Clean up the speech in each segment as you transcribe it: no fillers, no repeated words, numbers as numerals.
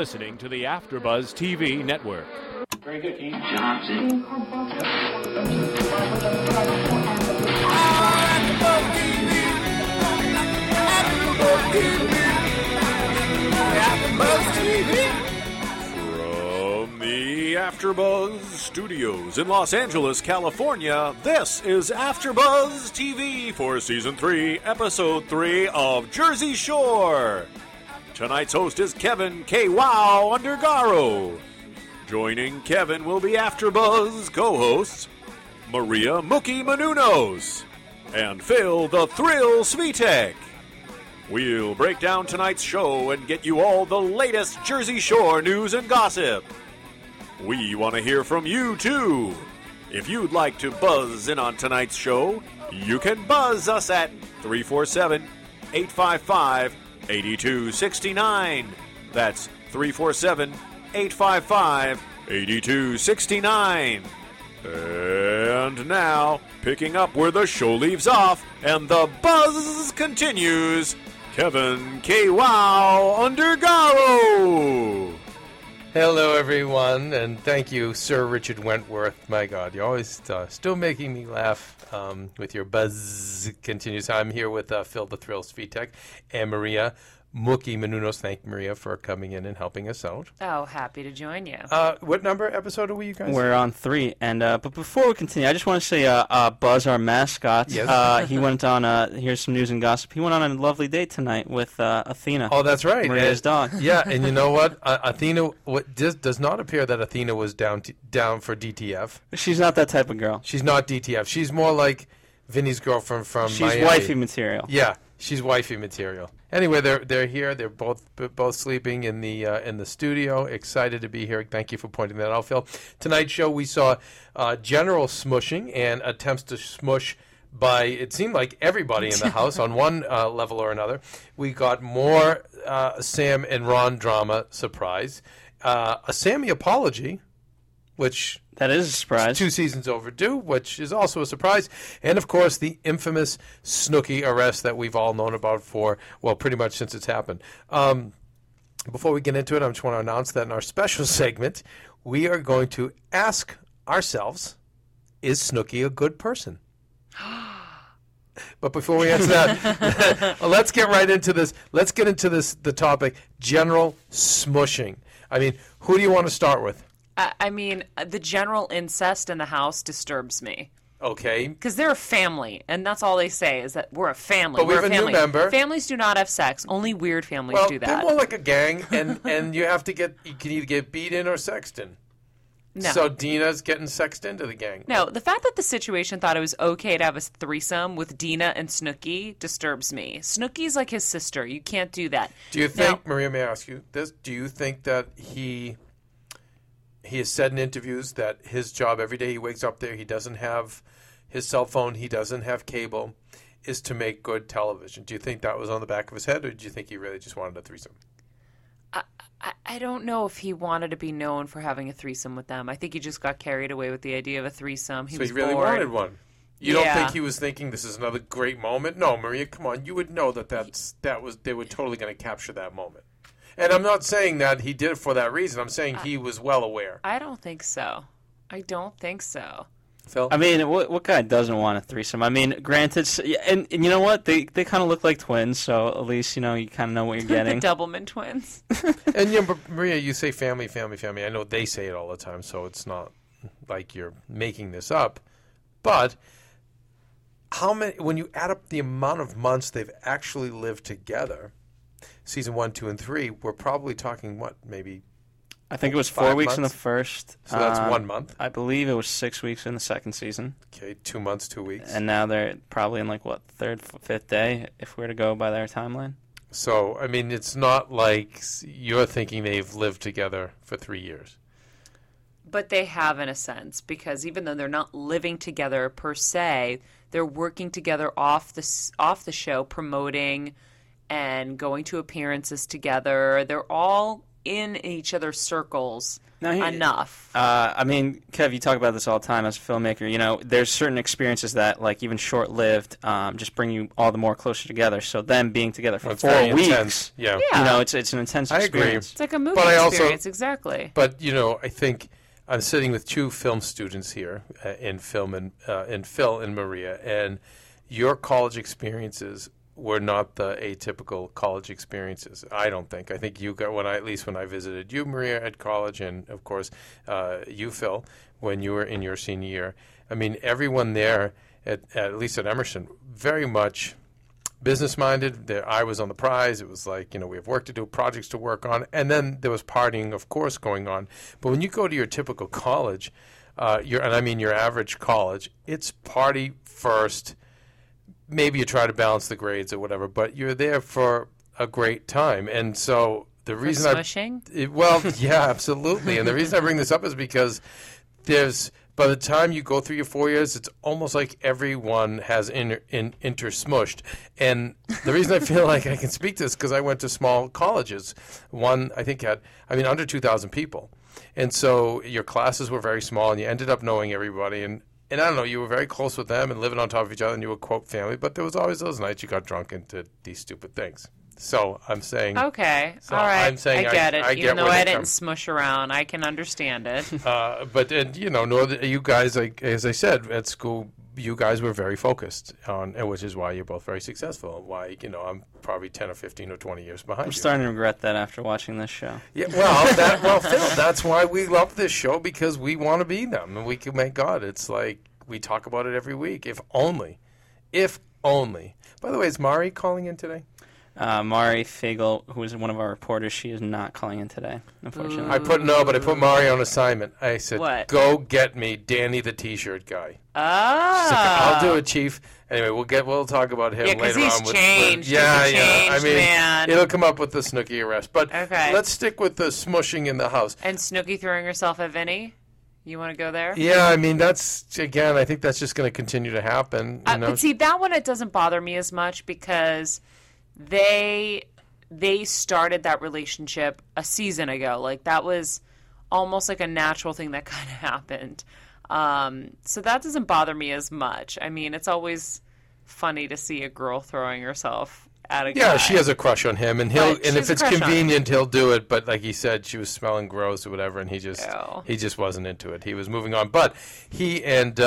listening to the AfterBuzz TV network. Very good, Keith. Johnson. From the AfterBuzz Studios in Los Angeles, California, this is AfterBuzz TV for Season 3, Episode 3 of Jersey Shore. Tonight's host is Kevin K. Wow Undergaro. Joining Kevin will be AfterBuzz co-hosts Maria Mookie Menounos and Phil the Thrill Svitek. We'll break down tonight's show and get you all the latest Jersey Shore news and gossip. We want to hear from you, too. If you'd like to buzz in on tonight's show, you can buzz us at 347-855-8269. That's 347-855-8269. And now, picking up where the show leaves off and the buzz continues, Kevin K. Wow Undergaro. Hello, everyone, and thank you, Sir Richard Wentworth. My God, you're always still making me laugh with your buzz continues. I'm here with Phil the Thrill Svitek and Maria Mookie Menounos. Thank you, Maria, for coming in and helping us out. Oh, happy to join you. What number episode are we, you guys? We're on 3. And but before we continue, I just want to say Buzz, our mascot, yes. he went on, here's some news and gossip, he went on a lovely date tonight with Athena. Oh, that's right. Maria's dog. Yeah, and you know what? Athena, does not appear that Athena was down for DTF. She's not that type of girl. She's not DTF. She's more like Vinny's girlfriend from She's Miami. wifey material. Yeah, she's wifey material. Anyway, they're here. They're both sleeping in the studio. Excited to be here. Thank you for pointing that out, Phil. Tonight's show we saw general smushing and attempts to smush by, it seemed like, everybody in the house on one level or another. We got more Sam and Ron drama, surprise. A Sammy apology, which... That is a surprise. 2 seasons overdue, which is also a surprise. And, of course, the infamous Snooki arrest that we've all known about for, well, pretty much since it's happened. Before we get into it, I just want to announce that in our special segment, we are going to ask ourselves, is Snooki a good person? But before we answer that, let's get right into this. Let's get into the topic, general smushing. I mean, who do you want to start with? I mean, the general incest in the house disturbs me. Okay. Because they're a family, and that's all they say is that we're a family. But we we're have a a new family. member. Families do not have sex. Only weird families do that. They're more like a gang, and you can either get beat in or sexed in. No. So Dina's getting sexed into the gang. No, the fact that the situation thought it was okay to have a threesome with Dina and Snooki disturbs me. Snooki's like his sister. You can't do that. Do you think, Maria, may I ask you this? Do you think that he has said in interviews that his job every day he wakes up there, he doesn't have his cell phone, he doesn't have cable, is to make good television? Do you think that was on the back of his head, or do you think he really just wanted a threesome? I don't know if he wanted to be known for having a threesome with them. I think he just got carried away with the idea of a threesome. He really bored. wanted one. You don't think he was thinking this is another great moment? No, Maria, come on. You would know they were totally going to capture that moment. And I'm not saying that he did it for that reason. I'm saying he was well aware. I don't think so. I don't think so. Phil? I mean, what guy doesn't want a threesome? I mean, granted, and you know what? They kind of look like twins, so at least, you kind of know what you're getting. The Doublemint twins. And but Maria, you say family, family, family. I know they say it all the time, so it's not like you're making this up. But how many? When you add up the amount of months they've actually lived together, season 1, 2, and 3, we're probably talking what, maybe? I think it was 4 weeks in the first. So that's 1 month? I believe it was 6 weeks in the second season. Okay, 2 months, 2 weeks. And now they're probably in third, fifth day, if we were to go by their timeline. So, I mean, it's not like you're thinking they've lived together for 3 years. But they have, in a sense, because even though they're not living together per se, they're working together off the show, promoting and going to appearances together. They're all in each other's circles Now, enough. I mean, Kev, you talk about this all the time as a filmmaker. You know, there's certain experiences that, like, even short-lived, just bring you all the more closer together. So them being together for It's 4 very weeks, intense. Yeah. Yeah. you know, it's an intense I agree. experience. It's like a movie But I also- experience, exactly. But I think I'm sitting with two film students here in film in Phil and Maria, and your college experiences were not the atypical college experiences. I don't think. I think you got when I visited you, Maria, at college, and of course you, Phil, when you were in your senior year. I mean, everyone there at least at Emerson, very much business-minded. I was on the prize. It was like, we have work to do, projects to work on. And then there was partying, of course, going on. But when you go to your typical college, your average college, it's party first. Maybe you try to balance the grades or whatever, but you're there for a great time. And so the reason smushing? Yeah, absolutely. And the reason I bring this up is because by the time you go through your 4 years, it's almost like everyone has intersmushed. And the reason I feel like I can speak to this because I went to small colleges. One, I think, had under 2,000 people. And so your classes were very small, and you ended up knowing everybody. And I don't know, you were very close with them and living on top of each other, and you were, quote, family. But there was always those nights you got drunk into these stupid things. So I'm saying... Okay. So all right. I'm saying I get it. I get Even though where I they didn't come. smush around, I can understand it. But you guys, like as I said, at school, you guys were very focused on, and which is why you're both very successful. Why I'm probably 10 or 15 or 20 years behind I'm you. starting to regret that after watching this show. Yeah, Phil, that's why we love this show, because we want to be them, and we can make God. It's like we talk about it every week. If only. By the way, is Mari calling in today? Mari Fagel, who is one of our reporters, she is not calling in today, unfortunately. I put Mari on assignment. I said, What? Go get me Danny the T-shirt guy. Ah. I'll do it, Chief. Anyway, we'll talk about him Yeah, 'cause later he's on. changed. He's changed, man. it'll come up with the Snooki arrest. But Okay. let's stick with the smushing in the house. And Snooki throwing herself at Vinny? You want to go there? Yeah, that's, again, I think that's just going to continue to happen. But see, that one, it doesn't bother me as much because they started that relationship a season ago. Like, that was almost like a natural thing that kind of happened. So that doesn't bother me as much. I mean, it's always funny to see a girl throwing herself at a guy. Yeah, she has a crush on him, and But she has if a it's crush on him. convenient, he'll do it. But like he said, she was smelling gross or whatever, and he just Ew. wasn't into it. He was moving on. But he and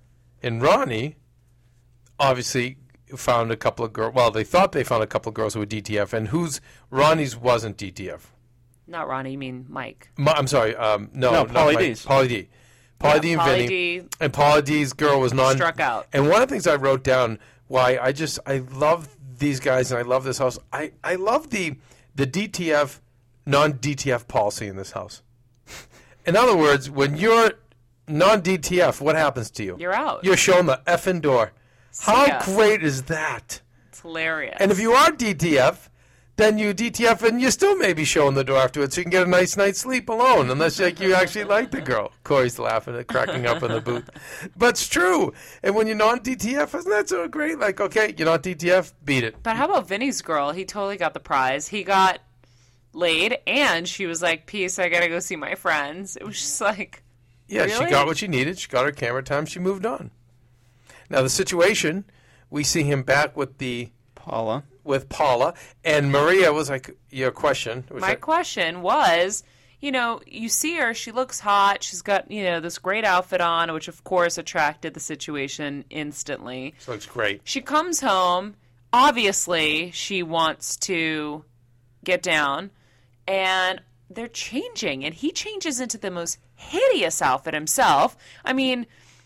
Ronnie obviously found a couple of girls. Well, they thought they found a couple of girls who were DTF, and Ronnie's wasn't DTF. Not Ronnie, you mean Mike. I'm sorry. No, not Pauly Mike. D's. Pauly D. Pauly D and Pauly Vinny. D And Pauly D's girl was struck out. And one of the things I wrote down, why I love these guys and I love this house. I love the DTF, non-DTF policy in this house. In other words, when you're non-DTF, what happens to you? You're out. You're shown the effing door. See How ya. great is that? It's hilarious. And if you are DTF, then you DTF and you still may be showing the door afterwards so you can get a nice night's sleep alone, unless you actually like the girl. Corey's laughing and cracking up in the booth. But it's true. And when you're non-DTF, isn't that so great? Like, okay, you're not DTF, beat it. But how about Vinny's girl? He totally got the prize. He got laid, and she was like, peace, I gotta go see my friends. It was just like, Yeah, she really? got what she needed. She got her camera time. She moved on. Now, the situation, we see him back with Paula. Paula, and Maria was like, your question. My question was, you see her, she looks hot, she's got, this great outfit on, which of course attracted the situation instantly. She looks great. She comes home, obviously she wants to get down, and they're changing, and he changes into the most hideous outfit himself. I mean,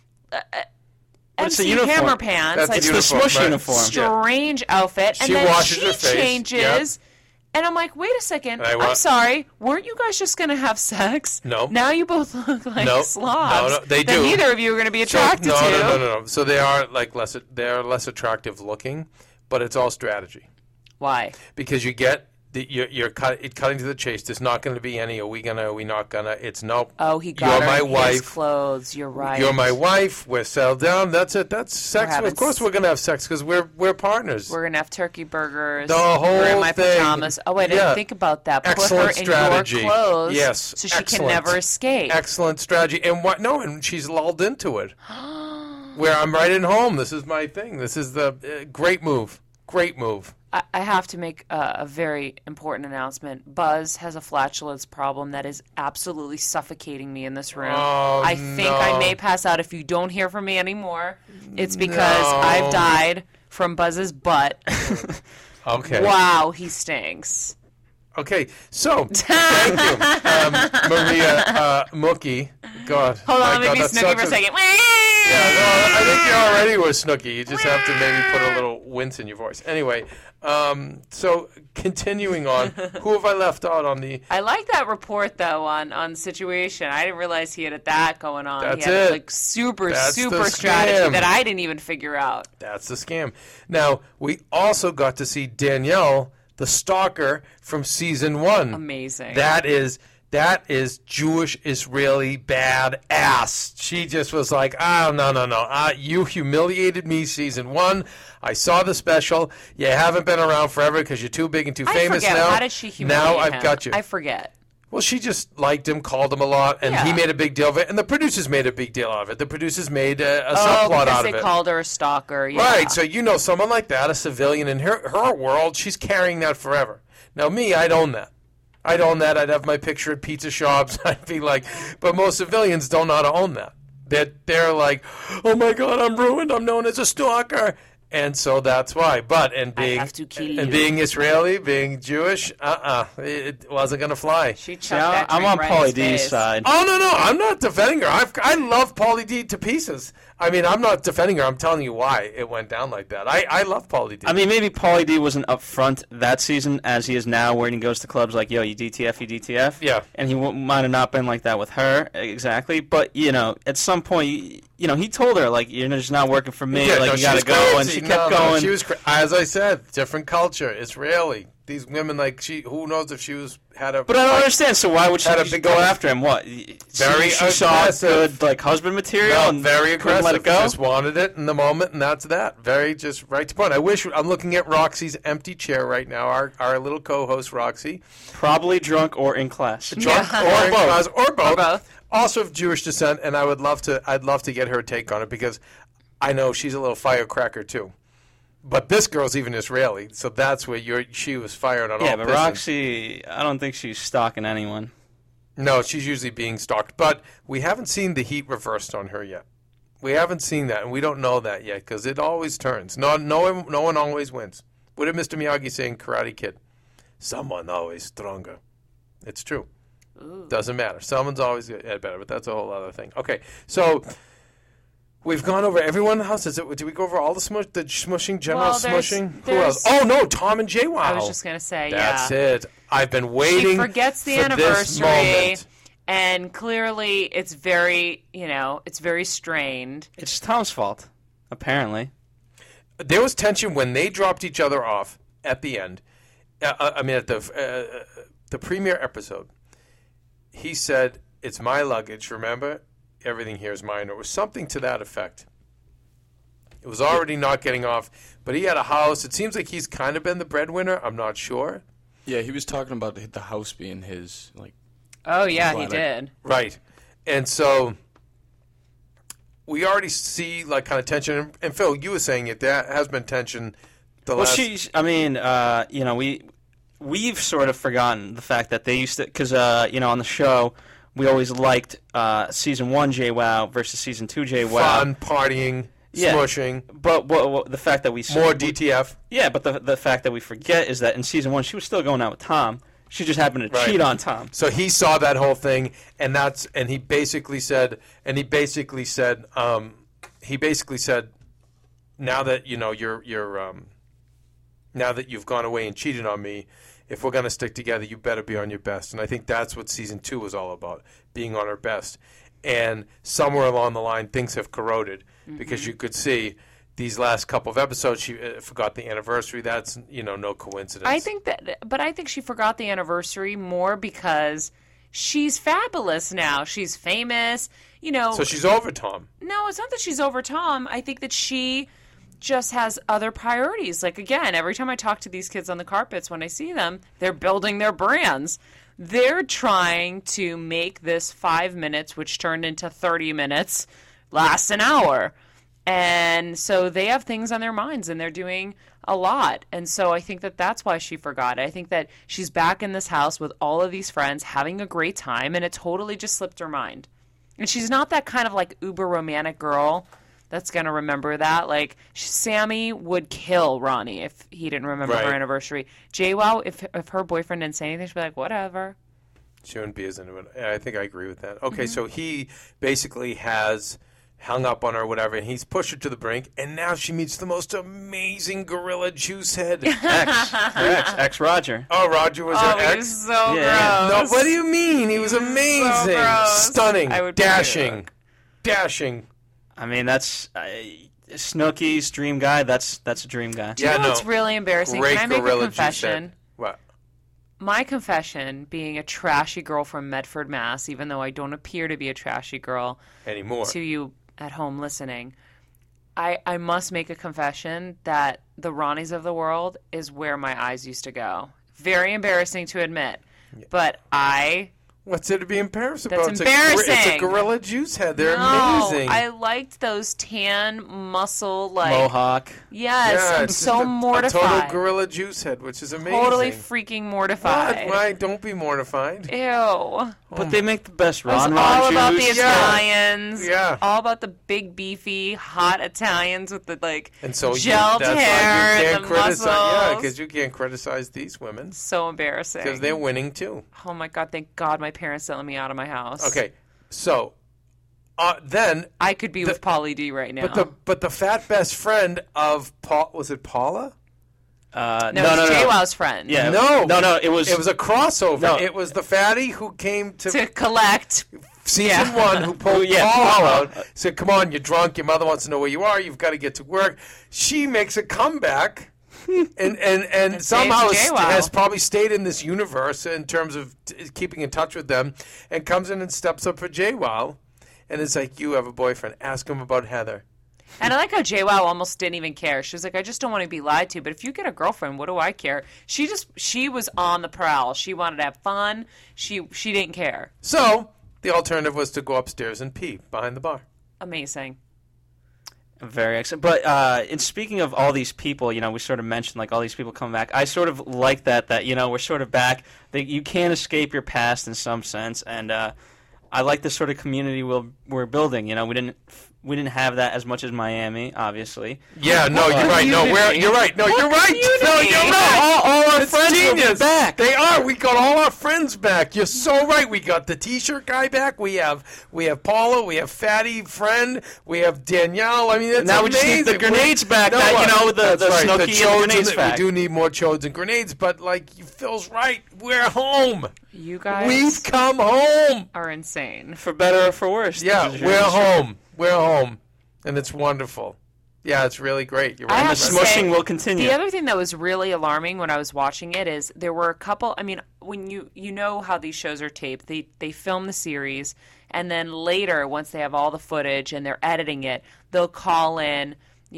It's a MC uniform. Hammer Pants, That's like It's the uniform, smush right. uniform. strange outfit, and She then washes she her face, changes, yep. and I'm like, wait a second, And I'm sorry, weren't you guys just going to have sex? No. Now you both look like No. slobs. No, they that do. neither of you are going to be attracted to. No. So they are less attractive looking, but it's all strategy. Why? Because you get You're cutting to the chase. There's not going to be any. Are we gonna? Are we not gonna? It's nope. Oh, he got You're her my in his wife. clothes. You're right. You're my wife. We're settled down. That's it. That's sex. having Of course, we're gonna have sex because we're partners. We're gonna have turkey burgers. The whole We're in my thing. pajamas. Oh, I didn't Yeah. think about that. Excellent Put her strategy. in your clothes. Yes, So she can excellent. never escape. Excellent strategy. And what? No, and she's lulled into it. Where I'm right at home. This is my thing. This is the great move. Great move. I have to make a very important announcement. Buzz has a flatulence problem that is absolutely suffocating me in this room. Oh, I think no. I may pass out if you don't hear from me anymore. It's because No. I've died from Buzz's butt. Okay. Wow, he stinks. Okay. So, thank you, Maria Mookie. God. Hold my on, God, maybe that's Snooki such for a second. Yeah, no, I think you already were Snooki. You just have to maybe put a little wince in your voice. Anyway, so continuing on, who have I left out on the... I like that report though on the situation. I didn't realize he had that going on. That's he had it. like super That's the strategy scam. that I didn't even figure out. That's the scam. Now, we also got to see Danielle, the stalker from season 1. Amazing. That is Jewish Israeli bad ass. She just was like, no. You humiliated me season 1. I saw the special. You haven't been around forever because you're too big and too famous I forget. now. How did she humiliate Now I've him? got you. I forget. Well, she just liked him, called him a lot, and he Yeah. made a big deal of it. And the producers made a big deal out of it. The producers made a Oh, subplot because out they of it. called her a stalker. Yeah. Right, so you know someone like that, a civilian in her world, she's carrying that forever. Now me, I'd own that. I'd have my picture at pizza shops. I'd be like, but most civilians don't know how to own that. They're like, oh my God, I'm ruined. I'm known as a stalker. And so that's why. But have to kill you. being Israeli, being Jewish, it wasn't going to fly. She chucked See, that I'm drink on right in Pauly his D's face. side. Oh, no, I'm not defending her. I love Pauly D to pieces. I mean, I'm not defending her. I'm telling you why it went down like that. I love Pauly D. I mean, maybe Pauly D wasn't up front that season as he is now, where he goes to clubs like, yo, you DTF. Yeah. And he might have not been like that with her, exactly. But, at some point, he told her, like, you're just not working for me. Yeah, like, no, you she got was to go. And crazy. she kept No, going. she was, as I said, different culture, Israeli. These women, like, who knows if she had a... But I don't understand. So why would she Had a just big go head. after him? What? Very she saw aggressive. good, husband material No, and very couldn't aggressive. let it go? Just wanted it in the moment, and that's that. Very just right to point. I'm looking at Roxy's empty chair right now. Our little co-host Roxy, Probably drunk or in class. drunk Yeah. or in class, or both. Or both. Also of Jewish descent, and I'd love to get her take on it because I know she's a little firecracker too. But this girl's even Israeli, so that's where she was fired on all Yeah, but pistons. Roxy, I don't think she's stalking anyone. No, she's usually being stalked. But we haven't seen the heat reversed on her yet. We haven't seen that, and we don't know that yet because it always turns. No one always wins. What did Mr. Miyagi say in Karate Kid? Someone always stronger. It's true. Ooh. Doesn't matter. Someone's always better, but that's a whole other thing. Okay, so we've gone over everyone in the house. Did we go over all the smushing, general Well, there's- smushing? Who else? there's- Oh, no, Tom and JWoww. I was just going to say, That's yeah. it. I've been waiting She forgets the for this anniversary, moment. and clearly it's very, it's very strained. It's Tom's fault, apparently. There was tension when they dropped each other off at the end. At the premiere episode. He said, "It's my luggage, remember? Everything here is mine." Or it was something to that effect. It was already not getting off, but he had a house. It seems like he's kind of been the breadwinner. I'm not sure. Yeah, he was talking about the house being his, Oh, yeah, he Glad did. Right. And so we already see kind of tension. And Phil, you were saying it. There has been tension the last... we've sort of forgotten the fact that they used to, because, on the show, we always liked season 1 JWoww versus season 2 JWoww. Fun, partying, Yeah. smushing, But the fact that we... more DTF. Yeah, but the fact that we forget is that in season 1, she was still going out with Tom. She just happened to Right. cheat on Tom. So he saw that whole thing, and he basically said, now that now that you've gone away and cheated on me, if we're going to stick together, you better be on your best. And I think that's what season 2 was all about, being on her best. And somewhere along the line, things have corroded because you could see these last couple of episodes, she forgot the anniversary. That's, no coincidence. I think she forgot the anniversary more because she's fabulous now. She's famous, So she's over Tom. No, it's not that she's over Tom. I think that she just has other priorities. Like, again, every time I talk to these kids on the carpets, when I see them, they're building their brands. They're trying to make this 5 minutes, which turned into 30 minutes, last an hour. And so they have things on their minds, and they're doing a lot. And so I think that that's why she forgot. I think that she's back in this house with all of these friends having a great time, and it totally just slipped her mind. And she's not that kind of like uber romantic girl that's going to remember that. Like, Sammy would kill Ronnie if he didn't remember her anniversary. JWoww, if her boyfriend didn't say anything, she'd be like, whatever. She wouldn't be as into it. I think I agree with that. Okay, so he basically has hung up on her or whatever, and he's pushed her to the brink, and now she meets the most amazing gorilla juice head. Ex Roger. Oh, Roger was her ex? He was so gross. No, what do you mean? He was amazing. So gross. Stunning. I would be Dashing. I mean, that's Snooki's dream guy. That's a dream guy. Do you know what's really embarrassing? Great Can I make a gorilla confession? juice head. What? My confession, being a trashy girl from Medford, Mass., even though I don't appear to be a trashy girl Anymore. to you at home listening, I must make a confession that the Ronnies of the world is where my eyes used to go. Very embarrassing to admit, but What's there to be embarrassed That's about? embarrassing. It's a gorilla juice head. They're no, amazing. I liked those tan muscle Mohawk. Yes, I'm it's so just mortified. A total gorilla juice head, which is amazing. Totally freaking mortified. Why? Don't be mortified. Ew. But they make the best It was Ron all about the juice. Italians. Yeah. All about the big, beefy, hot Italians with the And so gelled that's hair why you and can't the criticize. muscles. Yeah, because you can't criticize these women So embarrassing. because they're winning too. Oh my God! Thank God my parents didn't let me out of my house. Okay, so then, I could be with Pauly D right now. but the fat best friend of Paul, was it Paula? no, it's JWoww's friend. Yeah. No. It was a crossover. No. It was the fatty who came To collect. season one who pulled Paul out. Said, "Come on, you're drunk. Your mother wants to know where you are. You've got to get to work." She makes a comeback. and somehow has probably stayed in this universe in terms of keeping in touch with them, and comes in and steps up for JWoww, and it's like, you have a boyfriend. Ask him about Heather. And I like how JWoww almost didn't even care. She was like, I just don't want to be lied to. But if you get a girlfriend, what do I care? She was on the prowl. She wanted to have fun. She didn't care. So the alternative was to go upstairs and pee behind the bar. Amazing. Very excellent. But in speaking of all these people, we sort of mentioned like all these people coming back. I sort of like that we're sort of back. That you can't escape your past in some sense, and I like the sort of community we're building. We didn't have that as much as Miami, obviously. Yeah, no, you're right. No, you're right. No, you're right. No, you're right. All our It's friends genius. are back. They are. We got all our friends back. You're so right. We got the T-shirt guy back. We have Paula. We have Fatty friend. We have Danielle. I mean, it's now amazing. we just need the grenades back. No, the that's right. Snooki The and the chodes grenades and back. we do need more chodes and grenades, but like Phil's right. We're home. You guys We've come home. are insane. For better or for worse. Yeah, This is we're your- home. We're home. And it's wonderful. Yeah, it's really great. You're I right. have to Smushing say, will continue. The other thing that was really alarming when I was watching it is there were a couple. I mean, when you know how these shows are taped, they film the series, and then later, once they have all the footage and they're editing it, they'll call in,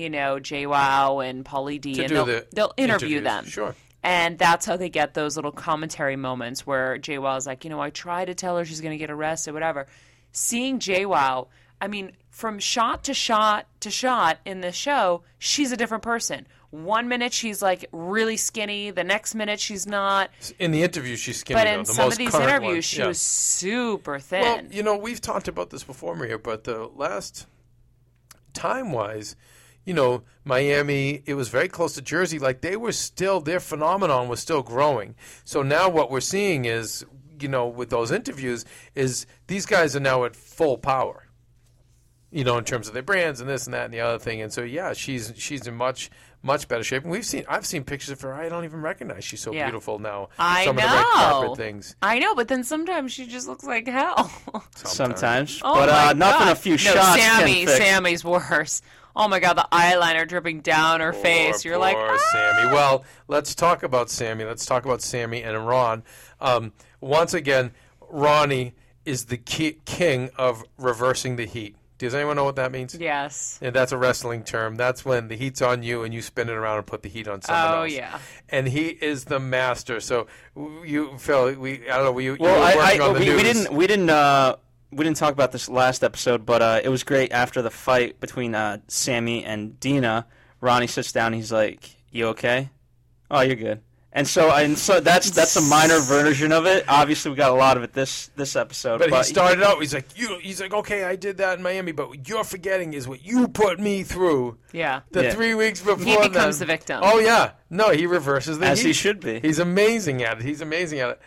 JWoww and Pauly D, and they'll interview interviews. them. Sure. And that's how they get those little commentary moments where JWoww's like, I tried to tell her she's going to get arrested, whatever. Seeing JWoww, I mean, from shot to shot to shot in this show, she's a different person. 1 minute she's like really skinny, the next minute she's not. In the interview, she's skinny. But though, in the some most of these current interviews, one. she Yeah. was super thin. Well, we've talked about this before, Maria, but the last time-wise, Miami, it was very close to Jersey. Like, their phenomenon was still growing. So now what we're seeing is, with those interviews, is these guys are now at full power. you know, in terms of their brands and this and that and the other thing. And so, yeah, she's in much better shape. And I've seen pictures of her I don't even recognize. She's so beautiful now. Some of the red carpet things. I know, but then sometimes she just looks like hell. Sometimes. Oh But nothing a few shots can fix. Sammy's worse. Oh my God, the eyeliner dripping down her face. You're like, Sammy. Well, let's talk about Sammy. Let's talk about Sammy and Ron. Once again, Ronnie is the king of reversing the heat. Does anyone know what that means? yes. And that's a wrestling term. That's when the heat's on you and you spin it around and put the heat on someone else. Oh, yeah. And he is the master. So you, Phil, I don't know. You Well, were working on the news. we didn't talk about this last episode, but it was great after the fight between Sammy and Dina. Ronnie sits down. He's like, "You okay? Oh, you're good." And so that's a minor version of it. Obviously, we got a lot of it this episode. But he started out. He's like, okay, I did that in Miami, but what you're forgetting is what you put me through. Yeah. The 3 weeks before He becomes the victim. Oh yeah, no, he reverses the as heat. he should be. He's amazing at it.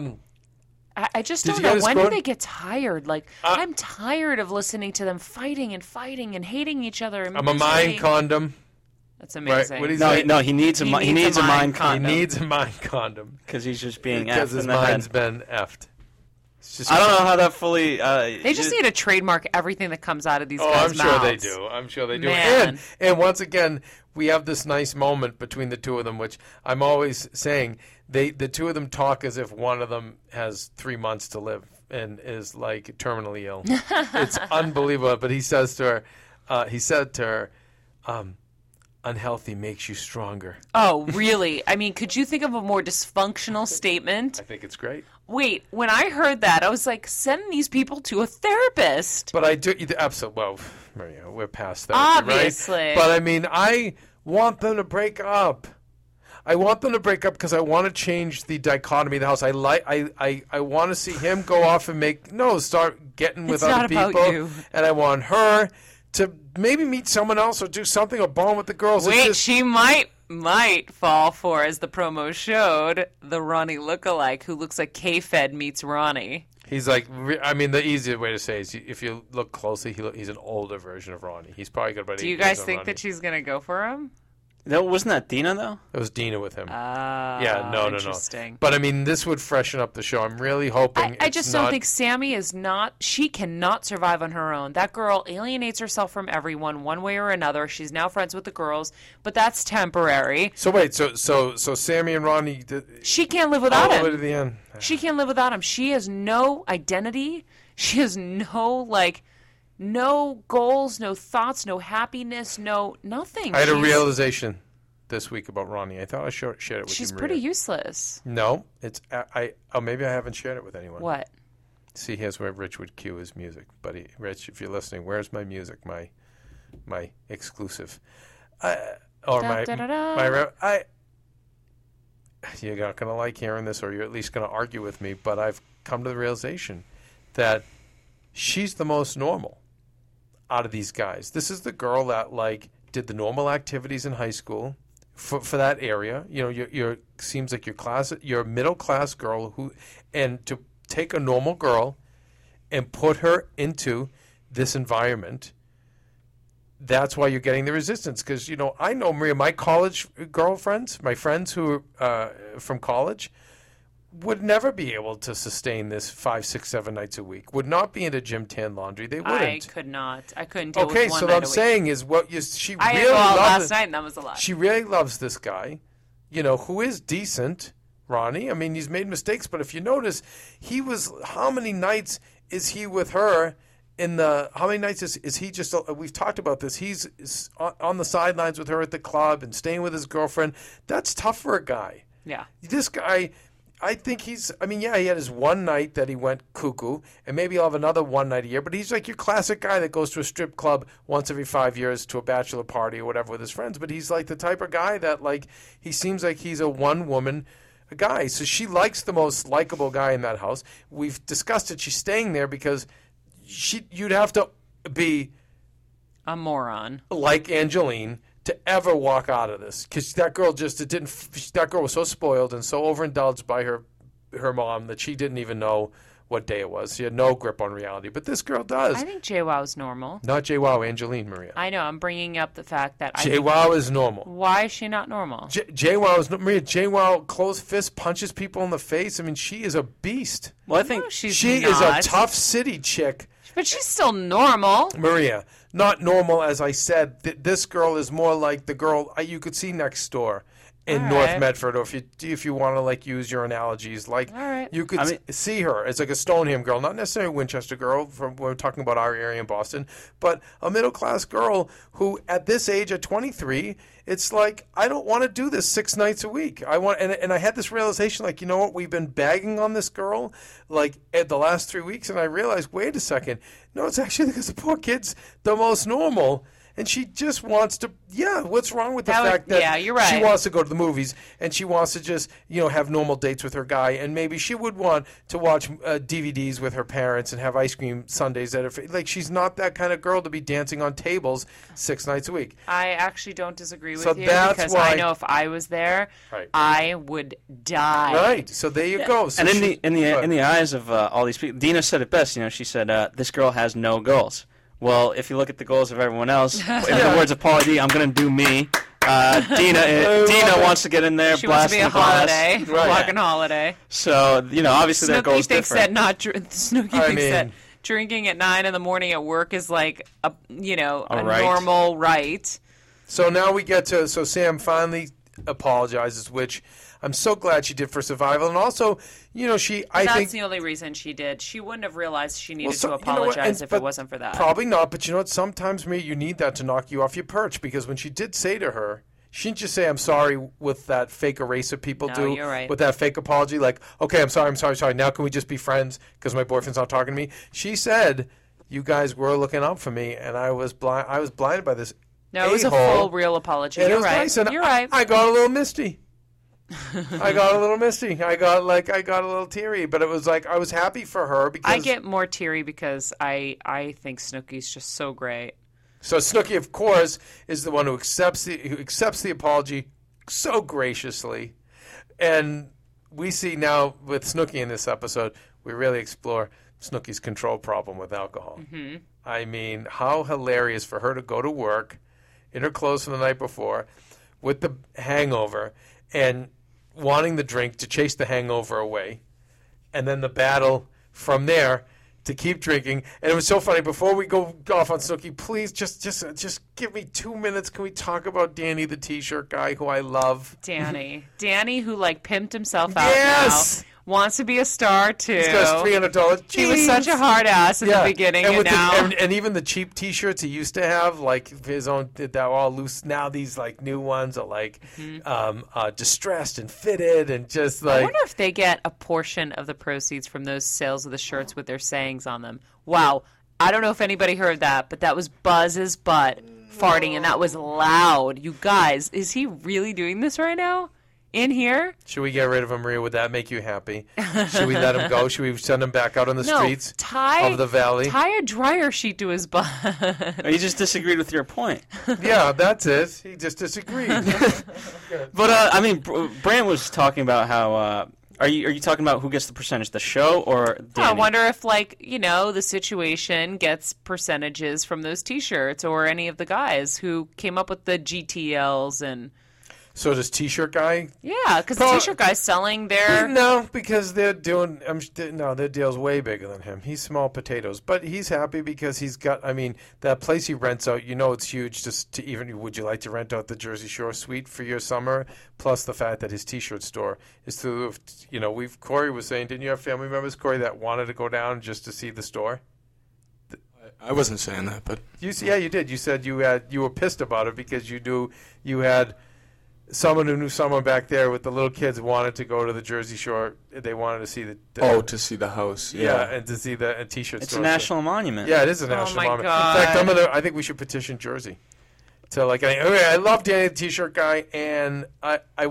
I just Did don't you get know. his When do quote? they get tired? Like, I'm tired of listening to them fighting and hating each other. And I'm a mind misery. condom. That's amazing. What is No, he needs a mind He condom needs a mind condom because he's just being because effed his in the mind's head. been effed. It's just I don't know how that fully. They just need to trademark everything that comes out of these Oh, guys' I'm mouths. sure they do. I'm sure they do. Man. And once again, we have this nice moment between the two of them, which I'm always saying the two of them talk as if one of them has 3 months to live and is like terminally ill. It's unbelievable. But he said to her, unhealthy makes you stronger. Oh, really? I mean, could you think of a more dysfunctional statement? I think it's great. Wait, when I heard that, I was like, send these people to a therapist. But I do absolutely. Well, Maria, we're past that, Obviously. right? But I mean, I want them to break up. I want them to break up because I want to change the dichotomy of the house. I want to see him go off and start getting with It's other not about people, you. and I want her to maybe meet someone else or do something or bond with the girls. It's Wait, just- she might fall for, as the promo showed, the Ronnie lookalike who looks like K-Fed meets Ronnie. He's like, I mean, the easiest way to say is if you look closely, he's an older version of Ronnie. He's probably got about 8 Do you years guys on think Ronnie. that she's going to go for him? Wasn't that Dina though? It was Dina with him. Yeah, no. interesting. But I mean, this would freshen up the show. I'm really hoping. I just don't think Sammy is not. She cannot survive on her own. That girl alienates herself from everyone one way or another. She's now friends with the girls, but that's temporary. So wait, so Sammy and Ronnie. She can't live without all the way him. to the end. She can't live without him. She has no identity. She has no goals, no thoughts, no happiness, no nothing. I had a realization this week about Ronnie. I thought I shared it with you. She's Maria. pretty useless. No, it's maybe I haven't shared it with anyone. What? See, here's where Rich would cue his music, buddy. Rich, if you're listening, where's my music? My exclusive, or my my. You're not gonna like hearing this, or you're at least gonna argue with me. But I've come to the realization that she's the most normal out of these guys. This is the girl that did the normal activities in high school for that area. You know, you're seems like you're a middle class girl and to take a normal girl and put her into this environment. That's why you're getting the resistance. Because, I know, Maria, my college girlfriends, my friends who are from college, would never be able to sustain this 5, 6, 7 nights a week. Would not be into gym, tan, laundry. They wouldn't. I could not. I couldn't deal Okay, with one so night what I'm a week. saying is she I really had to go out loves last night, and that was a lot. She really loves this guy, who is decent, Ronnie. I mean, he's made mistakes, but if you notice, how many nights is he with her? How many nights is he just? We've talked about this. He's on the sidelines with her at the club and staying with his girlfriend. That's tough for a guy. Yeah. This guy, I think he had his one night that he went cuckoo, and maybe he'll have another one night a year, but he's like your classic guy that goes to a strip club once every 5 years to a bachelor party or whatever with his friends, but he's like the type of guy that he seems like he's a one-woman guy. So she likes the most likable guy in that house. We've discussed it. She's staying there because you'd have to be A moron. like Angeline to ever walk out of this, because that girl that girl was so spoiled and so overindulged by her mom that she didn't even know what day it was. She had no grip on reality. But this girl does. I think JWoww is normal. Not JWoww, Angeline Maria. I know. I'm bringing up the fact that JWoww is normal. Why is she not normal? JWoww is Maria. JWoww closed fist punches people in the face. I mean, she is a beast. Well, I think No, she's She not. is a tough city chick. But she's still normal. Maria, not normal, as I said. This girl is more like the girl you could see next door in All North right. Medford, or if you want to like use your analogies, like All right. you could see her as like a Stoneham girl, not necessarily a Winchester girl. From we're talking about our area in Boston, but a middle class girl who, at this age, at 23, it's like I don't want to do this 6 nights a week. I want, and I had this realization, like, you know what, we've been bagging on this girl like at the last 3 weeks, and I realized, wait a second, no, it's actually because the poor kid's the most normal. And she just wants to, what's wrong with the fact that you're right. she wants to go to the movies and she wants to just, have normal dates with her guy, and maybe she would want to watch DVDs with her parents and have ice cream sundaes at her, like, she's not that kind of girl to be dancing on tables 6 nights a week. I actually don't disagree with So you that's because why- I know if I was there, Right. I would die. Right. So there you go. So and she- in the eyes of all these people, Dina said it best. She said, "This girl has no goals." Well, if you look at the goals of everyone else, in the words of Pauly D, I'm going to do me. Dina wants to get in there, She wants to be a blast holiday, the glass. a fucking holiday. So, obviously their Snooki goal's thinks different. Snooki I thinks mean- that drinking at 9 in the morning at work is like a right. normal right. So now we get to, so Sam finally apologizes, which I'm so glad she did for Survival. And also, That's think the only reason she did. She wouldn't have realized she needed so- to you know what, apologize and- if but it wasn't for that. Probably not, but you know what? Sometimes, Maria, you need that to knock you off your perch, because when she did say to her, she didn't just say, I'm sorry, with that fake eraser people No, do, you're right. with that fake apology, like, okay, I'm sorry, now can we just be friends because my boyfriend's not talking to me? She said, you guys were looking out for me, and I was blinded by this No, it was a a-hole. full, real apology. And it You're was right. nice, and You're right. I got a little misty. I got a little misty. I got a little teary, but it was like I was happy for her because I get more teary because I think Snooki's just so great. So Snooki, of course, is the one who accepts the apology so graciously, and we see now with Snooki in this episode, we really explore Snooki's control problem with alcohol. Mm-hmm. I mean, how hilarious for her to go to work in her clothes from the night before with the hangover and wanting the drink to chase the hangover away, and then the battle from there to keep drinking. And it was so funny. Before we go off on Snooki, please just give me 2 minutes. Can we talk about Danny, the T-shirt guy, who I love? Danny, who like pimped himself out Yes! now, wants to be a star too. He's got his $300 jeans. He was such a hard ass in the beginning, and with now and even the cheap T-shirts he used to have, like his own, that were all loose. Now these like new ones are like distressed and fitted, and just I like wonder if they get a portion of the proceeds from those sales of the shirts with their sayings on them. Wow. I don't know if anybody heard that, but that was Buzz's butt farting, and that was loud. You guys, is he really doing this right now? In here? Should we get rid of him, Maria? Would that make you happy? Should we let him go? Should we send him back out on the streets of the valley? Tie a dryer sheet to his butt. You just disagreed with your point. Yeah, that's it. He just disagreed. But Brant was talking about how. Are you talking about who gets the percentage, the show or Danny? I wonder if, the situation gets percentages from those T-shirts or any of the guys who came up with the GTLs and... So does T-shirt guy? Yeah, because the T-shirt guy's selling their... No, because they're doing... their deal's way bigger than him. He's small potatoes. But he's happy because he's got... I mean, that place he rents out, it's huge. Just to even... Would you like to rent out the Jersey Shore suite for your summer? Plus the fact that his T-shirt store is through... Corey was saying, didn't you have family members, Corey, that wanted to go down just to see the store? I wasn't saying that, but You did. You said you were pissed about it because you knew you had... Someone who knew someone back there with the little kids wanted to go to the Jersey Shore. They wanted to see the to see the house. yeah, and to see the T-shirt It's store. a national monument. Yeah, it is a national my monument. God. In fact, I think we should petition Jersey. So I love Danny the T-shirt guy, and I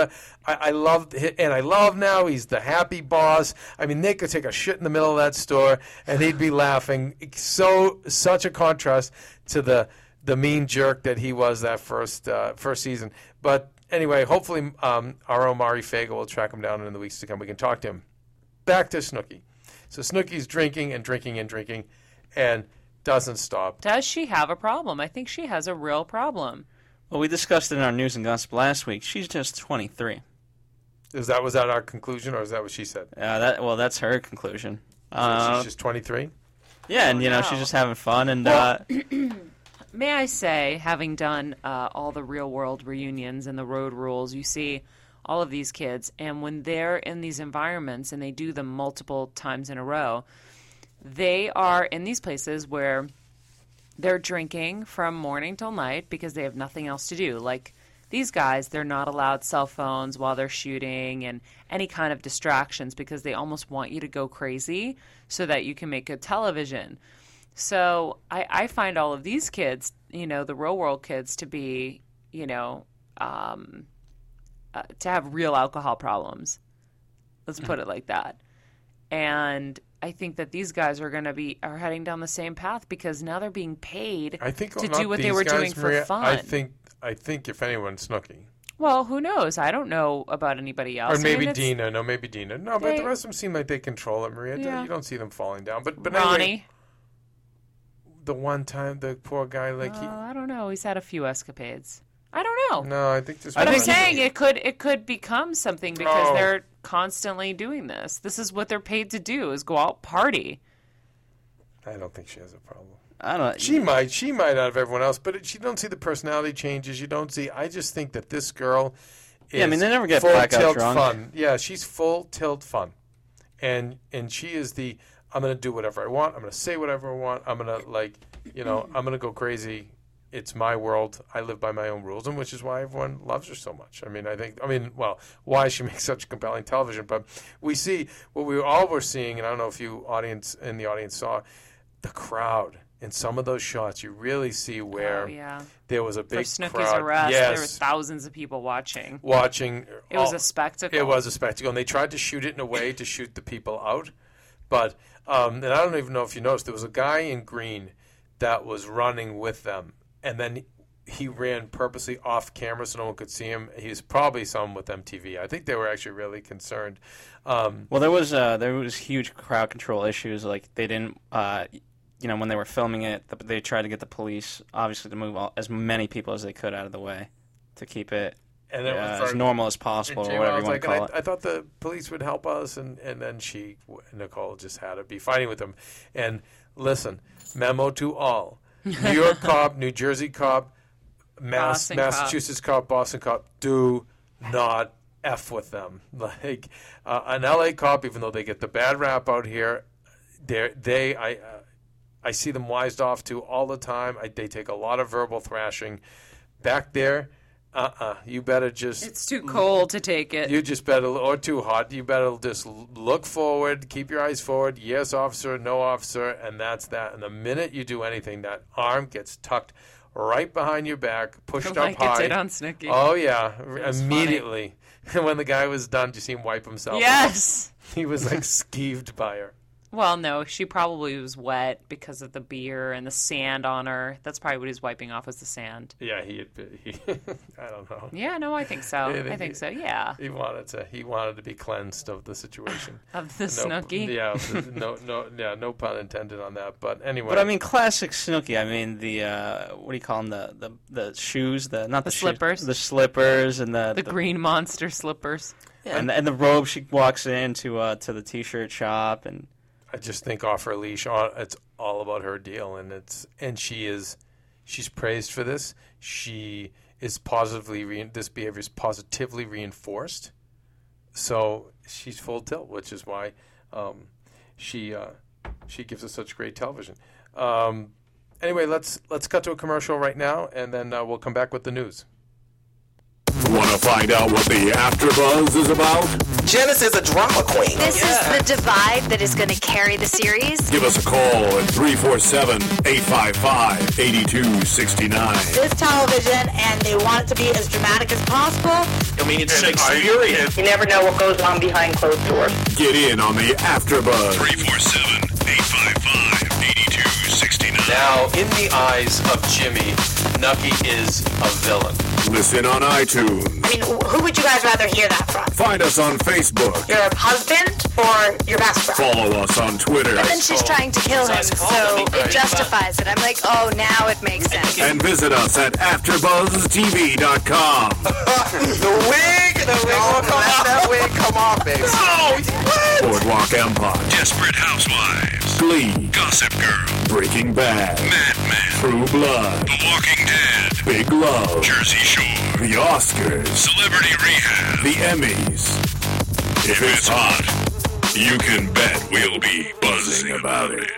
love now he's the happy boss. I mean, Nick could take a shit in the middle of that store and he'd be laughing. Such a contrast to the mean jerk that he was that first season. But anyway, hopefully our Omari Fago will track him down in the weeks to come. We can talk to him. Back to Snooki. So Snooki's drinking and drinking and drinking and doesn't stop. Does she have a problem? I think she has a real problem. Well, we discussed it in our news and gossip last week. She's just 23. Was that our conclusion, or is that what she said? That's her conclusion. She's just 23? Yeah, and she's just having fun. And may I say, having done all the real world reunions and the road rules, you see all of these kids, and when they're in these environments and they do them multiple times in a row, they are in these places where they're drinking from morning till night because they have nothing else to do. Like these guys, they're not allowed cell phones while they're shooting and any kind of distractions because they almost want you to go crazy so that you can make good television. So I find all of these kids, the real world kids, to be, to have real alcohol problems. Let's put it like that. And I think that these guys are heading down the same path because now they're being paid to do what they were doing for fun. I think if anyone, Snooki. Well, who knows? I don't know about anybody else. Or maybe Dina. No, maybe Dina. No, but the rest of them seem like they control it, Maria. Yeah. You don't see them falling down. But Ronnie. Anyway, the one time, the poor guy, I don't know. He's had a few escapades. I don't know. No, I think But I'm saying it could become something because they're constantly doing this. This is what they're paid to do, is go out party. I don't think she has a problem. I don't. She might out of everyone else, but you don't see the personality changes. You don't see. I just think that this girl is they never get full blackout tilt drunk. fun. Yeah, she's full tilt fun, and she is the I'm going to do whatever I want. I'm going to say whatever I want. I'm going to I'm going to go crazy. It's my world. I live by my own rules, and which is why everyone loves her so much. Why she makes such compelling television. But we see what we all were seeing, and I don't know if you in the audience saw the crowd. In some of those shots, you really see where there was a big crowd. For Snooki's crowd. arrest, yes. there were thousands of people watching. It was a spectacle. It was a spectacle, and they tried to shoot it in a way to shoot the people out. But and I don't even know if you noticed, there was a guy in green that was running with them, and then he ran purposely off camera so no one could see him. He was probably someone with MTV. I think they were actually really concerned. Well, there was huge crowd control issues. Like they didn't. When they were filming it, they tried to get the police, obviously, to move as many people as they could out of the way to keep it as normal as possible, or whatever you want to call it. I thought the police would help us, and then Nicole just had to be fighting with them. And listen, memo to all. New York cop, New Jersey cop, Massachusetts cop, Boston cop, do not F with them. Like an LA cop, even though they get the bad rap out here, I see them wised off to all the time. They take a lot of verbal thrashing. Back there, you better just... It's too cold to take it. You just better, or too hot, you better just look forward, keep your eyes forward, yes, officer, no, officer, and that's that. And the minute you do anything, that arm gets tucked right behind your back, pushed up high. Like it did on Snooki. Oh, yeah, immediately. And when the guy was done, did you see him wipe himself? Yes. He was like skeeved by her. Well, no, she probably was wet because of the beer and the sand on her. That's probably what he was wiping off, was the sand. Yeah, he I don't know. Yeah, no, I think so. I think so. Yeah. He wanted to be cleansed of the situation. Of the Snooki. Yeah, no pun intended on that. But anyway. But I mean, classic Snooki. I mean, the what do you call them? The shoes, not the slippers. The slippers and the green monster slippers. Yeah, and the robe she walks into to the t-shirt shop. And I just think off her leash, it's all about her deal, and she's praised for this. She is this behavior is positively reinforced, so she's full tilt, which is why she gives us such great television. Anyway, let's cut to a commercial right now, and then we'll come back with the news. Want to find out what the AfterBuzz is about? Janice is a drama queen. This is the divide that is going to carry the series. Give us a call at 347-855-8269. This television, and they want it to be as dramatic as possible. I mean, it's Shakespearean. You never know what goes on behind closed doors. Get in on the AfterBuzz. 347-855-8269. Now, in the eyes of Jimmy, Snooki is a villain. Listen on iTunes. I mean, who would you guys rather hear that from? Find us on Facebook. Your husband or your best friend? Follow us on Twitter. But then she's trying to kill him, so it justifies it. I'm like, oh, now it makes sense. And visit us at AfterBuzzTV.com. The wig! Don't let that wig come off, baby. Boardwalk Empire. Desperate Housewives. Glee. Gossip Girl. Breaking Bad. Mad Men. True Blood. The Walking Dead. Big Love. Jersey Shore. The Oscars. Celebrity Rehab. The Emmys. If it's hot, you can bet we'll be buzzing about it.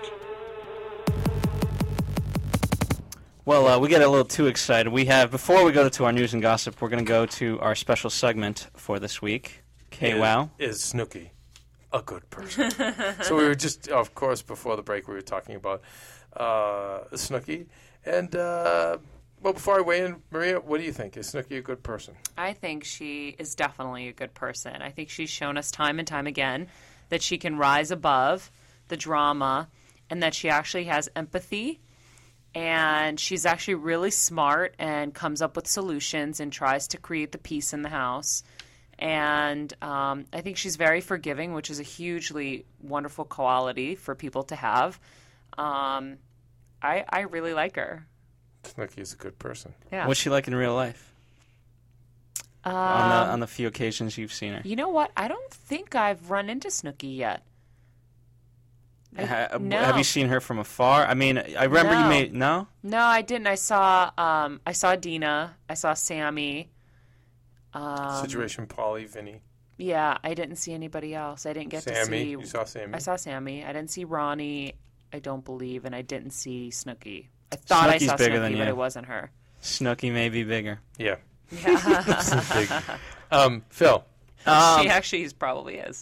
Well, we get a little too excited. Before we go to our news and gossip, we're going to go to our special segment for this week. K-Wow. Is Snooki a good person? So we were just, of course, before the break, we were talking about Snooki. And, well, before I weigh in, Maria, what do you think? Is Snooki a good person? I think she is definitely a good person. I think she's shown us time and time again that she can rise above the drama and that she actually has empathy. And she's actually really smart and comes up with solutions and tries to create the peace in the house. And I think she's very forgiving, which is a hugely wonderful quality for people to have. I really like her. Snooki is a good person. Yeah. What's she like in real life? On the few occasions you've seen her. You know what? I don't think I've run into Snooki yet. No. Have you seen her from afar? I mean, I remember you made... No? No, I didn't. I saw Dina. I saw Sammy. Situation Pauly, Vinny. Yeah, I didn't see anybody else. I didn't get to see... Sammy. You saw Sammy? I saw Sammy. I didn't see Ronnie, I don't believe, and I didn't see Snooki. I thought Snooki's I saw bigger Snooki, than but you. it wasn't her. Snooki may be bigger. Yeah. Yeah. Phil. She actually probably is.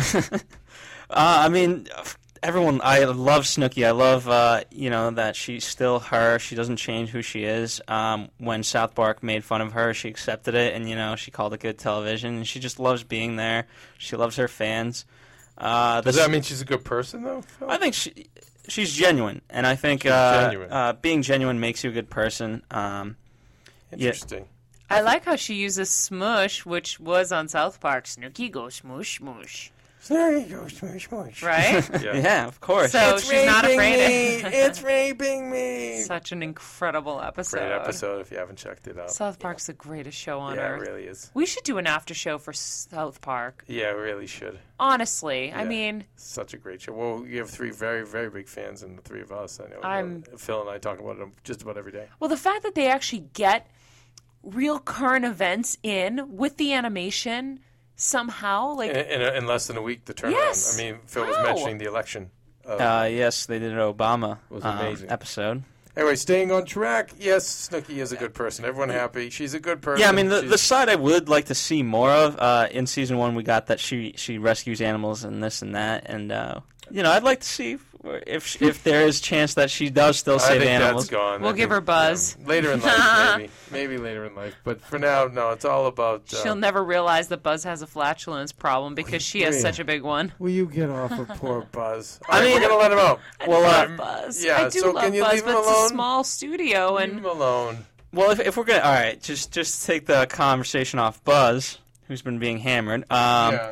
I mean... Everyone, I love Snooki. I love, that she's still her. She doesn't change who she is. When South Park made fun of her, she accepted it, and, she called it good television. And she just loves being there. She loves her fans. Does that mean she's a good person, though, Phil? I think she's genuine. And I think being genuine makes you a good person. Interesting. I like how she uses smush, which was on South Park. Snooki goes smush, smush. Snooki goes smush, smush. Right? Yeah, of course. So she's not afraid of It's raping me. Such an incredible episode. Great episode if you haven't checked it out. South Park's the greatest show on Yeah, earth. it really is. We should do an after show for South Park. Yeah, we really should. Honestly, Yeah. I mean... Such a great show. Well, you have three very, very big fans, and the three of us. I know. Phil and I talk about it just about every day. Well, the fact that they actually get real current events in with the animation... Somehow, like in less than a week, the turnaround. Yes. I mean, Phil was How? mentioning the election. Yes, they did an Obama was amazing episode. Anyway, staying on track. Yes, Snooki is a good person. Everyone happy. She's a good person. Yeah, I mean the side I would like to see more of in season 1, we got that she rescues animals and this and that, and I'd like to see if there is chance that she does still save animals. That's gone. We'll give her buzz. Later in life, maybe later in life. But for now, no. It's all about. She'll never realize that Buzz has a flatulence problem because she has such a big one. Will you get off of poor Buzz? I mean, we're gonna let him out. I love Buzz. Yeah. I do so love can you Buzz, leave him but alone? it's a small studio, Leave him alone. Well, if we're gonna, all right, just take the conversation off Buzz, who's been being hammered. I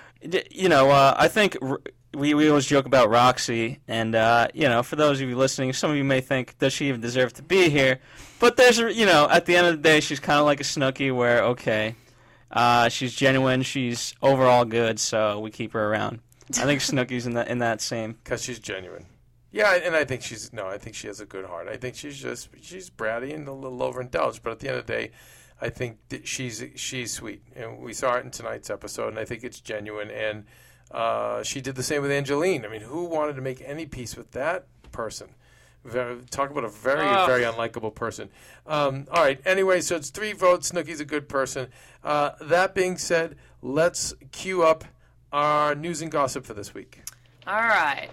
think. We always joke about Roxy, and, for those of you listening, some of you may think, does she even deserve to be here? But there's, at the end of the day, she's kind of like a Snooki where, okay, she's genuine, she's overall good, so we keep her around. I think Snooki's in that same. Because she's genuine. Yeah, and I think I think she has a good heart. I think she's bratty and a little overindulged, but at the end of the day, I think that she's sweet. And we saw it in tonight's episode, and I think it's genuine, and she did the same with Angeline. I mean, who wanted to make any peace with that person? Talk about a very, very unlikable person. All right. Anyway, so it's 3 votes. Snooki's a good person. That being said, let's cue up our news and gossip for this week. All right.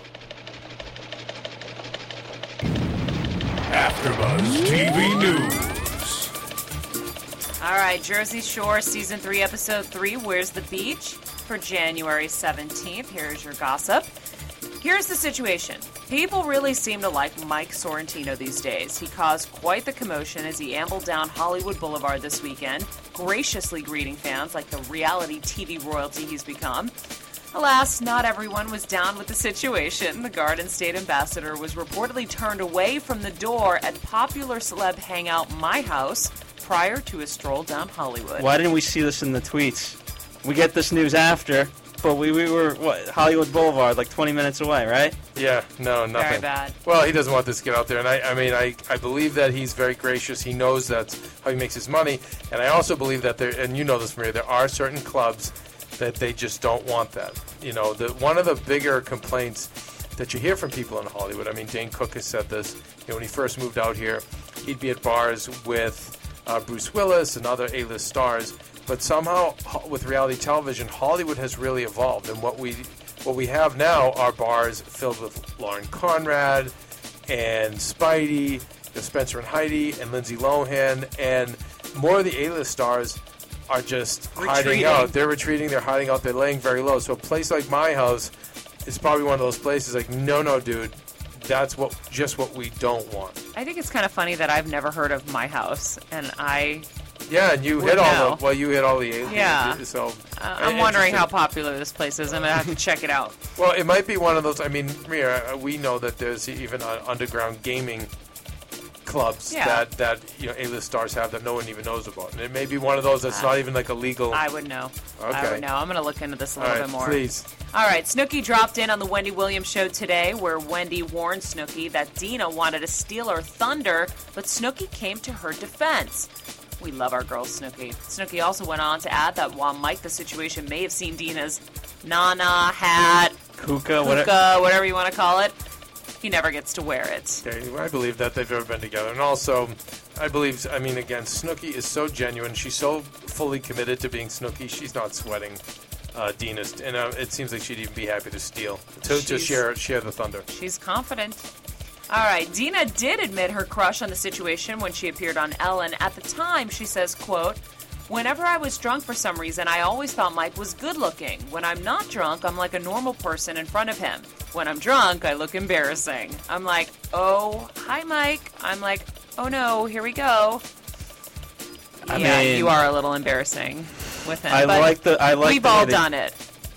AfterBuzz TV News. All right. Jersey Shore Season 3, Episode 3, Where's the Beach? For January 17th. Here's your gossip. Here's the situation. People really seem to like Mike Sorrentino these days. He caused quite the commotion as he ambled down Hollywood Boulevard this weekend, graciously greeting fans like the reality TV royalty he's become. Alas, not everyone was down with the situation. The Garden State Ambassador was reportedly turned away from the door at popular celeb hangout My House prior to a stroll down Hollywood. Why didn't we see this in the tweets? We get this news after, but we were, Hollywood Boulevard, like 20 minutes away, right? Yeah, no, nothing. Very bad. Well, he doesn't want this to get out there, and I believe that he's very gracious. He knows that's how he makes his money, and I also believe that there, and you know this, Maria, there are certain clubs that they just don't want that. You know, one of the bigger complaints that you hear from people in Hollywood, I mean, Dane Cook has said this, when he first moved out here, he'd be at bars with Bruce Willis and other A-list stars, but somehow with reality television, Hollywood has really evolved, and what we have now are bars filled with Lauren Conrad and Spidey, Spencer and Heidi, and Lindsay Lohan, and more of the A-list stars are just hiding out. They're retreating, they're hiding out, they're laying very low. So a place like My House is probably one of those places like, no, dude, that's just what we don't want. I think it's kind of funny that I've never heard of My House, and I... Yeah, and you hit all the aliens. Yeah. So I'm wondering how popular this place is. I'm going to have to check it out. Well, it might be one of those, I mean, Maria, we know that there's even underground gaming clubs that A-list stars have that no one even knows about. And it may be one of those that's not even like a legal... I would know. Okay. I would know. I'm going to look into this a little bit more. Please. All right, Snooki dropped in on the Wendy Williams show today, where Wendy warned Snooki that Dina wanted to steal her thunder, but Snooki came to her defense. We love our girl Snooki. Snooki also went on to add that while Mike the Situation may have seen Dina's Nana hat, Kuka, whatever you want to call it, he never gets to wear it. Okay, I believe that they've ever been together. And also, again, Snooki is so genuine. She's so fully committed to being Snooki. She's not sweating Dina's. And it seems like she'd even be happy to steal, to share the thunder. She's confident. All right, Dina did admit her crush on the Situation when she appeared on Ellen. At the time, she says, quote, "Whenever I was drunk for some reason, I always thought Mike was good looking. When I'm not drunk, I'm like a normal person in front of him. When I'm drunk, I look embarrassing." I'm like, oh, hi, Mike. I'm like, oh, no, here we go. I mean, you are a little embarrassing with him. We've all done it.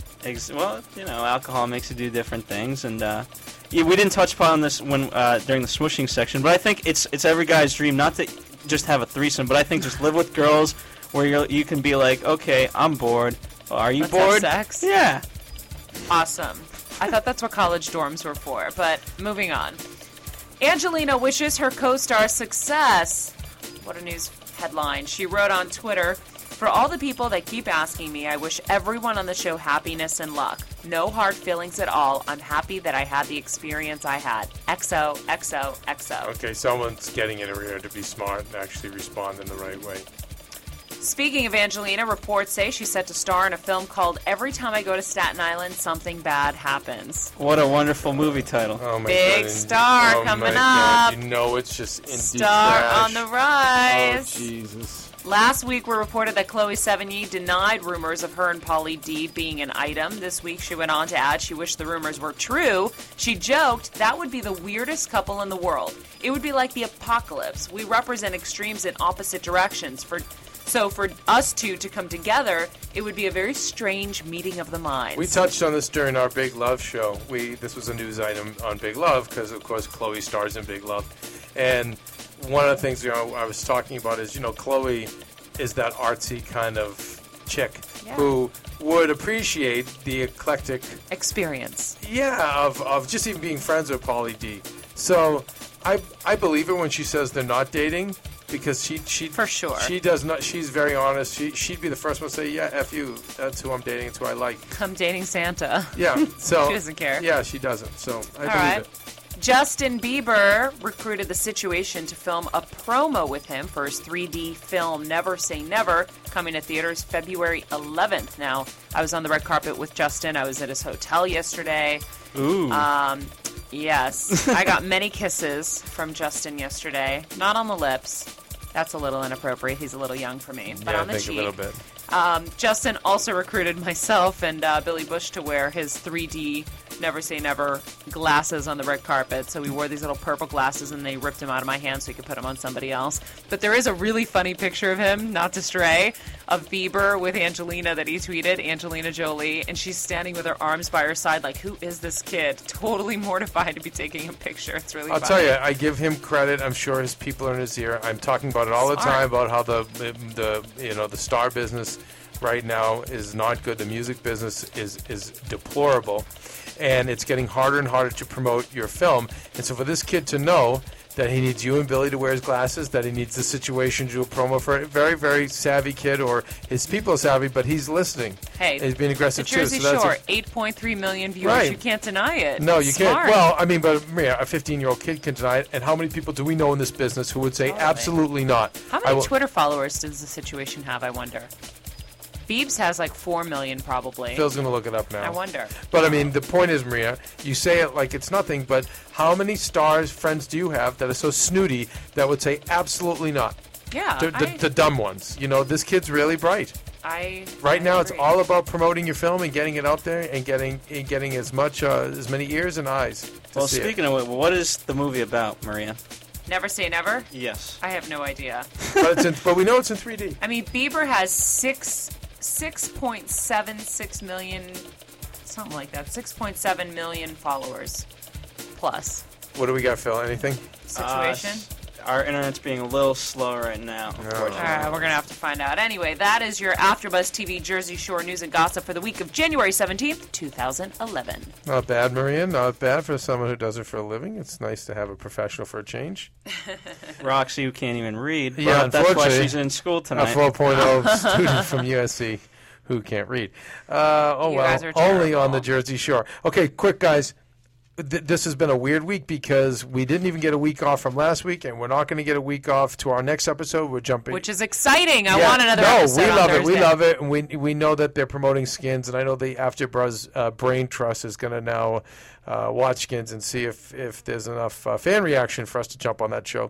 Well, alcohol makes you do different things, and we didn't touch upon this during the smooshing section, but I think it's every guy's dream not to just have a threesome, but I think just live with girls where you can be like, okay, I'm bored. Are you bored? Have sex? Yeah. Awesome. I thought that's what college dorms were for, but moving on. Angelina wishes her co-star success. What a news headline. She wrote on Twitter, "For all the people that keep asking me, I wish everyone on the show happiness and luck. No hard feelings at all. I'm happy that I had the experience I had. XO, XO, XO." Okay, someone's getting in her ear to be smart and actually respond in the right way. Speaking of Angelina, reports say she's set to star in a film called Every Time I Go to Staten Island, Something Bad Happens. What a wonderful movie title. Oh my Big God. star coming God. up. You know it's just indie Star trash. on the rise. Oh, Jesus. Last week, we reported that Chloe Sevigny denied rumors of her and Pauly D being an item. This week, she went on to add she wished the rumors were true. She joked that would be the weirdest couple in the world. It would be like the apocalypse. We represent extremes in opposite directions. So for us two to come together, it would be a very strange meeting of the minds. We touched on this during our Big Love show. This was a news item on Big Love because, of course, Chloe stars in Big Love. And one of the things I was talking about is, Chloe is that artsy kind of chick who would appreciate the eclectic experience. Yeah, of just even being friends with Pauly D. So I believe her when she says they're not dating. Because she for sure she does not. She's very honest. She'd be the first one to say, "Yeah, F you. That's who I'm dating. It's who I like." I'm dating Santa. Yeah, so she doesn't care. Yeah, she doesn't. So I believe it. Justin Bieber recruited the Situation to film a promo with him for his 3D film Never Say Never, coming to theaters February 11th. Now, I was on the red carpet with Justin. I was at his hotel yesterday. Ooh. Yes. I got many kisses from Justin yesterday. Not on the lips. That's a little inappropriate. He's a little young for me. But on the cheek. A little bit. Justin also recruited myself and Billy Bush to wear his 3D Never Say Never glasses on the red carpet. So we wore these little purple glasses, and they ripped them out of my hand so he could put them on somebody else. But there is a really funny picture of him, not to stray, of Bieber with Angelina that he tweeted, Angelina Jolie, and she's standing with her arms by her side like, who is this kid? Totally mortified to be taking a picture. It's really I'll funny. tell you, I give him credit. I'm sure his people are in his ear. I'm talking about it all the time about how the star business right now is not good. The music business is deplorable, and it's getting harder and harder to promote your film. And so for this kid to know that he needs you and Billy to wear his glasses, that he needs the situation to do a promo for a very, very savvy kid, or his people are savvy, but he's listening. Hey, he's being aggressive the Jersey too. So Shore, 8.3 million viewers. Right. You can't deny it. No, you Smart. can't. Well, I mean, but Maria, a 15-year-old kid can deny it. And how many people do we know in this business who would say absolutely not? How many Twitter followers does the situation have, I wonder? Biebs has like 4 million probably. Phil's going to look it up now. I wonder. But, I mean, the point is, Maria, you say it like it's nothing, but how many stars, friends do you have that are so snooty that would say absolutely not? Yeah. The dumb ones. You know, this kid's really bright. Right now, it's all about promoting your film and getting it out there and getting as many ears and eyes. Well, speaking of it, what is the movie about, Maria? Never Say Never? Yes. I have no idea. But we know it's in 3D. I mean, Bieber has 6.76 million, something like that, 6.7 million followers plus. What do we got, Phil? Anything? Situation? Our internet's being a little slow right now, unfortunately. All right, we're going to have to find out. Anyway, that is your AfterBuzz TV Jersey Shore news and gossip for the week of January 17th, 2011. Not bad, Maria. Not bad for someone who does it for a living. It's nice to have a professional for a change. Roxy, who can't even read. Yeah, that's why she's in school tonight. A 4.0 student from USC who can't read. guys are only terrible. on the Jersey Shore. Okay, quick, guys. This has been a weird week because we didn't even get a week off from last week, and we're not going to get a week off to our next episode. We're jumping, Which is exciting. I want another episode. No, we love on it. We Thursday. love it, and we know that they're promoting Skins, and I know the AfterBuzz Brain Trust is going to now watch Skins and see if there's enough fan reaction for us to jump on that show.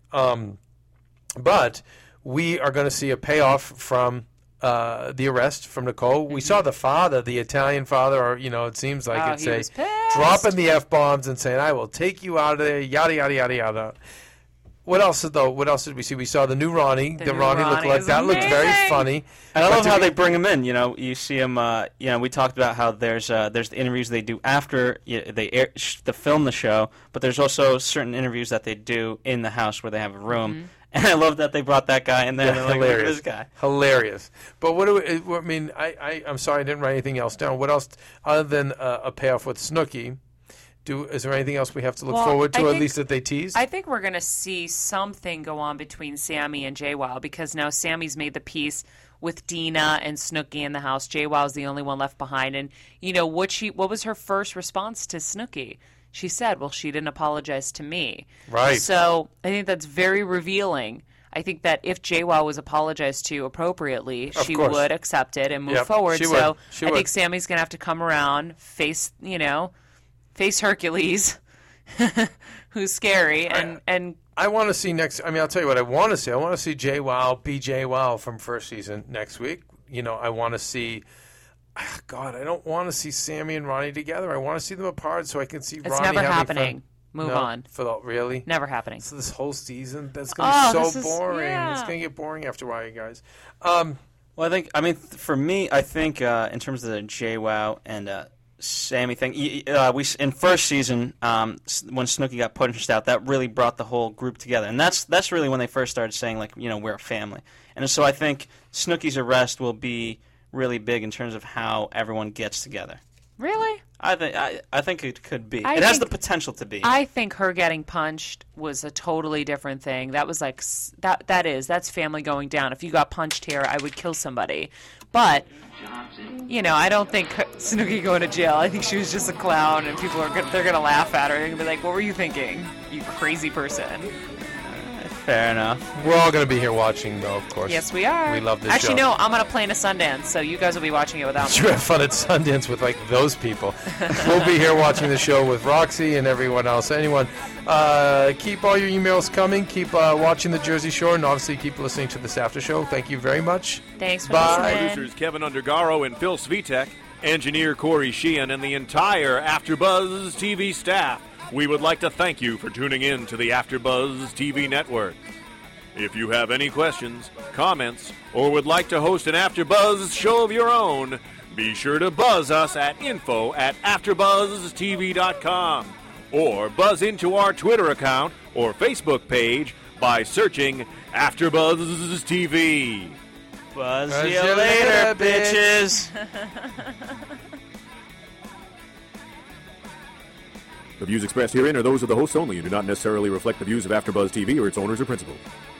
But we are going to see a payoff from the arrest from Nicole. We saw the father, the Italian father, or it seems like it's he was pissed. dropping the F-bombs and saying, "I will take you out of there," yada yada yada yada. What else though? What else did we see? We saw the new Ronnie. The new Ronnie Ronnie looked is that looked very amazing. funny. And I love how they bring him in. You see him. We talked about how there's the interviews they do after they film the show, but there's also certain interviews that they do in the house where they have a room. Mm-hmm. And I love that they brought that guy in there. Yeah, They're like, look at this guy. Hilarious. But what do we, I mean? I'm sorry I didn't write anything else down. What else other than a payoff with Snooki? Is there anything else we have to look forward to, at least that they teased? I think we're going to see something go on between Sammy and JWoww because now Sammy's made the peace with Dina and Snooki in the house. JWoww's the only one left behind. And, what was her first response to Snooki? She said, well, she didn't apologize to me. Right. So I think that's very revealing. I think that if JWoww was apologized to appropriately, she course. would accept it and move Yep, forward. she So would. She I would. think Sammy's going to have to come around, face Hercules, who's scary, and I want to see next. I mean, I'll tell you what I want to see. I want to see JWoww be JWoww from first season next week. I want to see. God, I don't want to see Sammy and Ronnie together. I want to see them apart so I can see it's Ronnie never having happening. fun. Move No? on. Really? Never happening. So this whole season, that's going to be this so is- boring. yeah. It's going to get boring after a while, you guys. Well, for me, I think in terms of the JWoww and Sammy thing, we in first season when Snooki got punched out, that really brought the whole group together, and that's really when they first started saying we're a family, and so I think Snooki's arrest will be really big in terms of how everyone gets together. Really? I think it could be. I It has think- the potential to be. I think her getting punched was a totally different thing. That was like that's family going down. If you got punched here, I would kill somebody. But I don't think Snooki going to jail. I think she was just a clown, and people they're gonna laugh at her. They're gonna be like, "What were you thinking, you crazy person?" Fair enough. We're all going to be here watching, though, of course. Yes, we are. We love this Actually, show. no, I'm gonna play in a Sundance, so you guys will be watching it without me. You have fun at Sundance with those people. We'll be here watching the show with Roxy and everyone else. Anyone, keep all your emails coming. Keep watching the Jersey Shore, and obviously keep listening to this after show. Thank you very much. Thanks for Bye. listening. Producers Kevin Undergaro and Phil Svitek. engineer Corey Sheehan, and the entire AfterBuzz TV staff, we would like to thank you for tuning in to the AfterBuzz TV network. If you have any questions, comments, or would like to host an AfterBuzz show of your own, be sure to buzz us at info@AfterBuzzTV.com or buzz into our Twitter account or Facebook page by searching AfterBuzz TV. Buzz you later, bitches. The views expressed herein are those of the hosts only and do not necessarily reflect the views of AfterBuzz TV or its owners or principals.